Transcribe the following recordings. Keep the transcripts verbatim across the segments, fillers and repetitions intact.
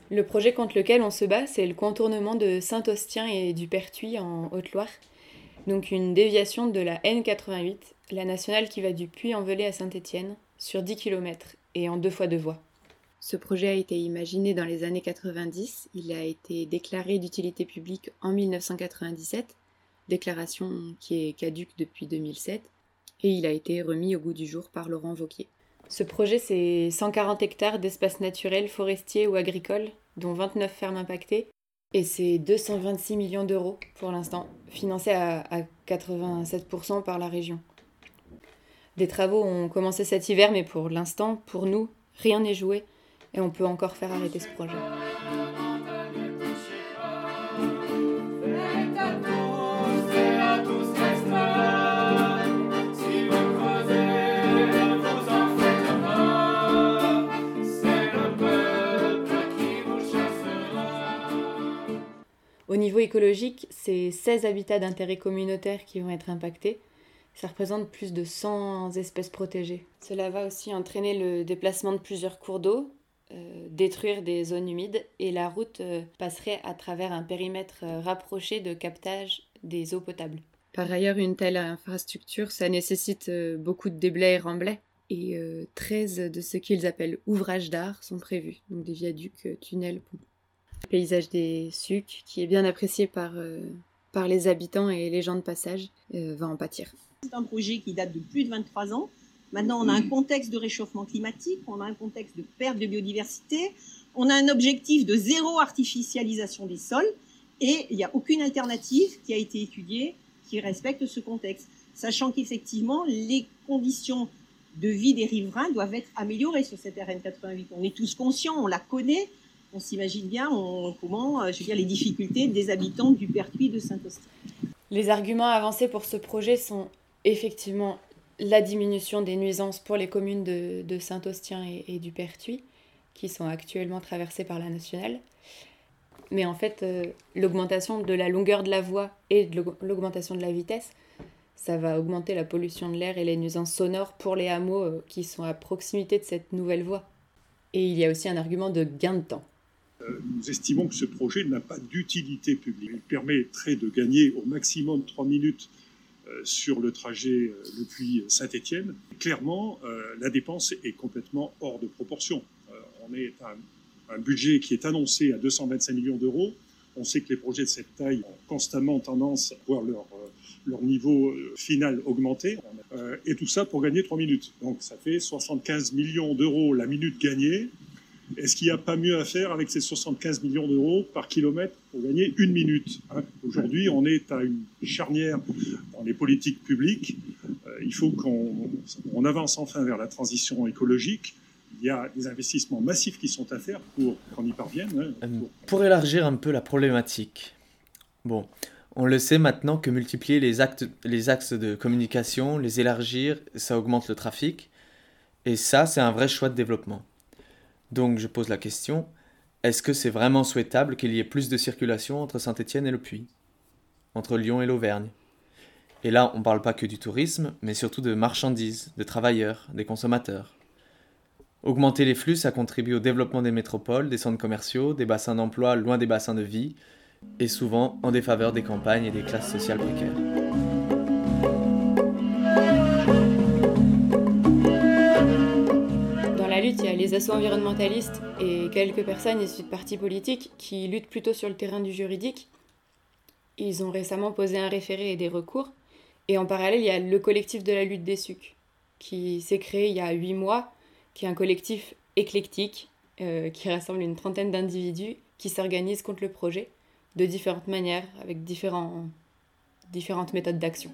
Le projet contre lequel on se bat, c'est le contournement de Saint-Austien et du Pertuis en Haute-Loire. Donc une déviation de la N quatre-vingt-huit, la nationale qui va du Puy-en-Velay à Saint-Étienne, sur dix kilomètres et en deux fois deux voies. Ce projet a été imaginé dans les années quatre-vingt-dix, il a été déclaré d'utilité publique en dix-neuf cent quatre-vingt-dix-sept, déclaration qui est caduque depuis deux mille sept, et il a été remis au goût du jour par Laurent Wauquiez. Ce projet, c'est cent quarante hectares d'espaces naturels, forestiers ou agricoles, dont vingt-neuf fermes impactées, et c'est deux cent vingt-six millions d'euros pour l'instant, financés à, à quatre-vingt-sept pour cent par la région. Des travaux ont commencé cet hiver, mais pour l'instant, pour nous, rien n'est joué, et on peut encore faire arrêter ce projet. Au niveau écologique, c'est seize habitats d'intérêt communautaire qui vont être impactés. Ça représente plus de cent espèces protégées. Cela va aussi entraîner le déplacement de plusieurs cours d'eau, euh, détruire des zones humides, et la route euh, passerait à travers un périmètre euh, rapproché de captage des eaux potables. Par ailleurs, une telle infrastructure, ça nécessite euh, beaucoup de déblais et remblais, et euh, treize de ce qu'ils appellent ouvrages d'art sont prévus, donc des viaducs, euh, tunnels, ponts. Le paysage des Sucs, qui est bien apprécié par, euh, par les habitants et les gens de passage, euh, va en pâtir. C'est un projet qui date de plus de vingt-trois ans. Maintenant, on a un contexte de réchauffement climatique, on a un contexte de perte de biodiversité, on a un objectif de zéro artificialisation des sols, et il n'y a aucune alternative qui a été étudiée qui respecte ce contexte, sachant qu'effectivement, les conditions de vie des riverains doivent être améliorées sur cette R N quatre-vingt-huit. On est tous conscients, on la connaît, on s'imagine bien on, comment, je veux dire, les difficultés des habitants du Pertuis de Saint-Austien. Les arguments avancés pour ce projet sont effectivement la diminution des nuisances pour les communes de, de Saint-Austien et, et du Pertuis, qui sont actuellement traversées par la nationale. Mais en fait, euh, l'augmentation de la longueur de la voie et de l'augmentation de la vitesse, ça va augmenter la pollution de l'air et les nuisances sonores pour les hameaux euh, qui sont à proximité de cette nouvelle voie. Et il y a aussi un argument de gain de temps. Nous estimons que ce projet n'a pas d'utilité publique. Il permettrait de gagner au maximum trois minutes sur le trajet depuis Saint-Étienne. Clairement, la dépense est complètement hors de proportion. On est à un budget qui est annoncé à deux cent vingt-cinq millions d'euros. On sait que les projets de cette taille ont constamment tendance à voir leur, leur niveau final augmenter. Et tout ça pour gagner trois minutes. Donc ça fait soixante-quinze millions d'euros la minute gagnée. Est-ce qu'il n'y a pas mieux à faire avec ces soixante-quinze millions d'euros par kilomètre pour gagner une minute, hein? Aujourd'hui, on est à une charnière dans les politiques publiques. Euh, il faut qu'on on avance enfin vers la transition écologique. Il y a des investissements massifs qui sont à faire pour qu'on y parvienne. Hein, pour... pour élargir un peu la problématique, bon, on le sait maintenant que multiplier les, actes, les axes de communication, les élargir, ça augmente le trafic. Et ça, c'est un vrai choix de développement. Donc je pose la question, est-ce que c'est vraiment souhaitable qu'il y ait plus de circulation entre Saint-Étienne et le Puy, entre Lyon et l'Auvergne? Et là, on ne parle pas que du tourisme, mais surtout de marchandises, de travailleurs, des consommateurs. Augmenter les flux, ça contribue au développement des métropoles, des centres commerciaux, des bassins d'emploi loin des bassins de vie, et souvent en défaveur des campagnes et des classes sociales précaires. Il y a les assos environnementalistes et quelques personnes issues de partis politiques qui luttent plutôt sur le terrain du juridique. Ils ont récemment posé un référé et des recours. Et en parallèle, il y a le collectif de la lutte des Sucs, qui s'est créé il y a huit mois, qui est un collectif éclectique, euh, qui rassemble une trentaine d'individus qui s'organisent contre le projet de différentes manières, avec différents, différentes méthodes d'action.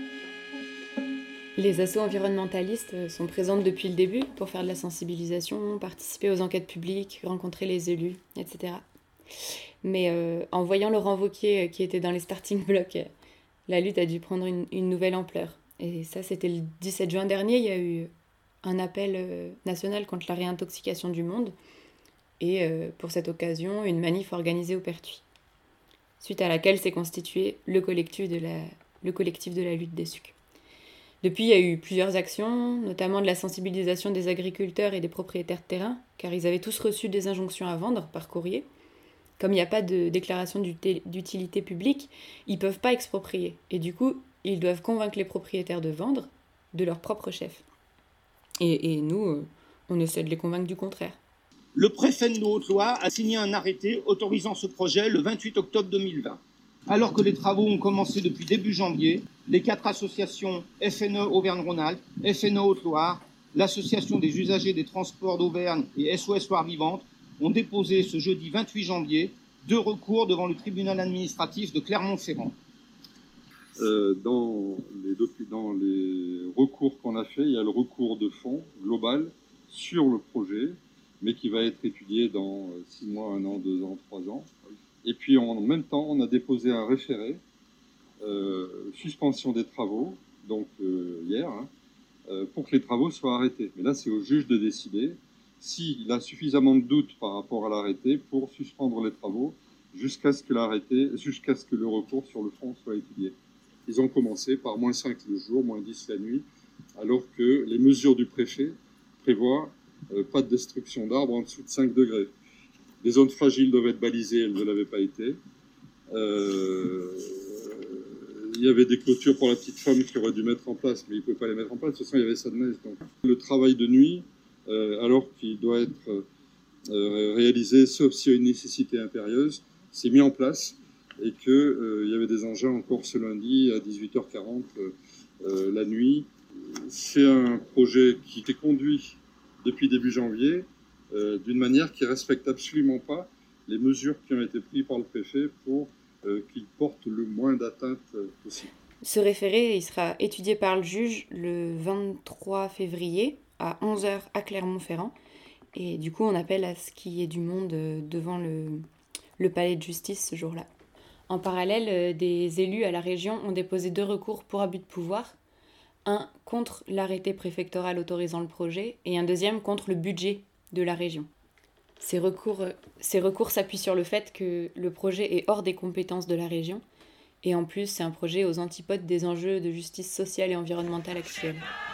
Les assos environnementalistes sont présentes depuis le début pour faire de la sensibilisation, participer aux enquêtes publiques, rencontrer les élus, et cetera. Mais euh, en voyant Laurent Wauquiez qui était dans les starting blocks, la lutte a dû prendre une, une nouvelle ampleur. Et ça, c'était le dix-sept juin dernier, il y a eu un appel euh, national contre la réintoxication du monde. Et euh, pour cette occasion, une manif organisée au Pertuis. Suite à laquelle s'est constitué le collectif de la, le collectif de la lutte des Sucs. Depuis, il y a eu plusieurs actions, notamment de la sensibilisation des agriculteurs et des propriétaires de terrain, car ils avaient tous reçu des injonctions à vendre par courrier. Comme il n'y a pas de déclaration d'utilité publique, ils ne peuvent pas exproprier. Et du coup, ils doivent convaincre les propriétaires de vendre de leur propre chef. Et, et nous, on essaie de les convaincre du contraire. Le préfet de Haute-Loire a signé un arrêté autorisant ce projet le vingt-huit octobre deux mille vingt. Alors que les travaux ont commencé depuis début janvier, les quatre associations F N E Auvergne-Rhône-Alpes, F N E Haute-Loire, l'Association des usagers des transports d'Auvergne et S O S Loire Vivante ont déposé ce jeudi vingt-huit janvier deux recours devant le tribunal administratif de Clermont-Ferrand. Euh, dans, les docu- dans les recours qu'on a fait, il y a le recours de fond global sur le projet, mais qui va être étudié dans six mois, un an, deux ans, trois ans. Et puis en même temps, on a déposé un référé, euh, suspension des travaux, donc euh, hier, hein, euh, pour que les travaux soient arrêtés. Mais là, c'est au juge de décider s'il a suffisamment de doutes par rapport à l'arrêté pour suspendre les travaux jusqu'à ce que l'arrêté, jusqu'à ce que le recours sur le fond soit étudié. Ils ont commencé par moins cinq le jour, moins dix la nuit, alors que les mesures du préfet prévoient euh, pas de destruction d'arbres en dessous de cinq degrés. Les zones fragiles doivent être balisées, elles ne l'avaient pas été. Euh, il y avait des clôtures pour la petite femme qui aurait dû mettre en place, mais il ne pouvait pas les mettre en place, de toute façon il y avait ça de neige. Donc. Le travail de nuit, euh, alors qu'il doit être euh, réalisé, sauf s'il y a une nécessité impérieuse, s'est mis en place et qu'il euh, y avait des engins encore ce lundi à dix-huit heures quarante euh, la nuit. C'est un projet qui était conduit depuis début janvier, Euh, d'une manière qui ne respecte absolument pas les mesures qui ont été prises par le préfet pour euh, qu'il porte le moins d'atteintes euh, possible. Ce référé il sera étudié par le juge le vingt-trois février à onze heures à Clermont-Ferrand. Et du coup, on appelle à ce qu'il y ait du monde devant le, le palais de justice ce jour-là. En parallèle, des élus à la région ont déposé deux recours pour abus de pouvoir. Un contre l'arrêté préfectoral autorisant le projet et un deuxième contre le budget de la région. Ces recours, ces recours s'appuient sur le fait que le projet est hors des compétences de la région et en plus c'est un projet aux antipodes des enjeux de justice sociale et environnementale actuels.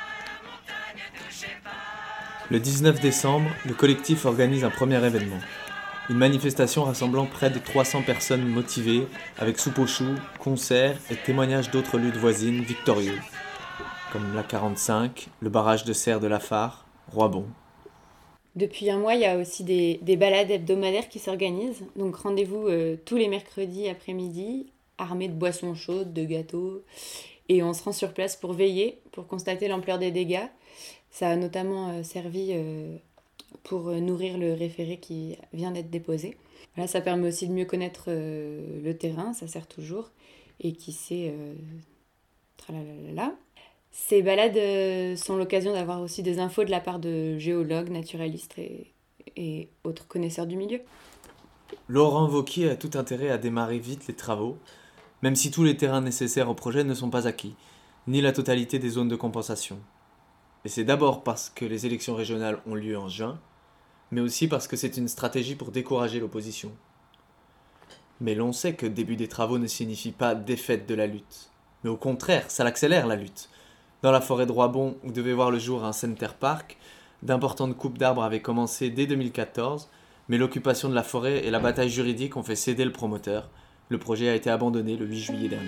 Le dix-neuf décembre, le collectif organise un premier événement. Une manifestation rassemblant près de trois cents personnes motivées avec soupe aux choux, concerts et témoignages d'autres luttes voisines victorieuses, comme la quarante-cinq, le barrage de serre de Lafare, Roibon. Depuis un mois, il y a aussi des, des balades hebdomadaires qui s'organisent. Donc rendez-vous euh, tous les mercredis après-midi, armés de boissons chaudes, de gâteaux. Et on se rend sur place pour veiller, pour constater l'ampleur des dégâts. Ça a notamment euh, servi euh, pour euh, nourrir le référé qui vient d'être déposé. Voilà, ça permet aussi de mieux connaître euh, le terrain, ça sert toujours. Et qui sait... Euh, tralalala. Ces balades euh, sont l'occasion d'avoir aussi des infos de la part de géologues, naturalistes et, et autres connaisseurs du milieu. Laurent Wauquiez a tout intérêt à démarrer vite les travaux, même si tous les terrains nécessaires au projet ne sont pas acquis, ni la totalité des zones de compensation. Et c'est d'abord parce que les élections régionales ont lieu en juin, mais aussi parce que c'est une stratégie pour décourager l'opposition. Mais l'on sait que début des travaux ne signifie pas défaite de la lutte. Mais au contraire, ça l'accélère la lutte. Dans la forêt de Roibon, où devait voir le jour un Center Park, d'importantes coupes d'arbres avaient commencé dès deux mille quatorze, mais l'occupation de la forêt et la bataille juridique ont fait céder le promoteur. Le projet a été abandonné le huit juillet dernier.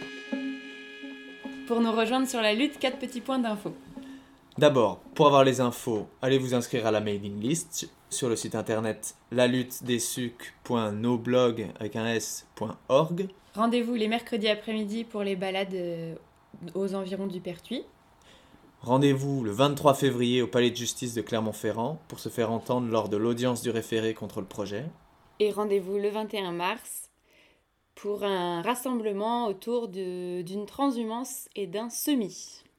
Pour nous rejoindre sur la lutte, quatre petits points d'infos. D'abord, pour avoir les infos, allez vous inscrire à la mailing list sur le site internet la lutte des sucs point noblog avec un s point org. Rendez-vous les mercredis après-midi pour les balades euh, aux environs du Pertuis. Rendez-vous le vingt-trois février au palais de justice de Clermont-Ferrand pour se faire entendre lors de l'audience du référé contre le projet. Et rendez-vous le vingt et un mars pour un rassemblement autour de, d'une transhumance et d'un semis.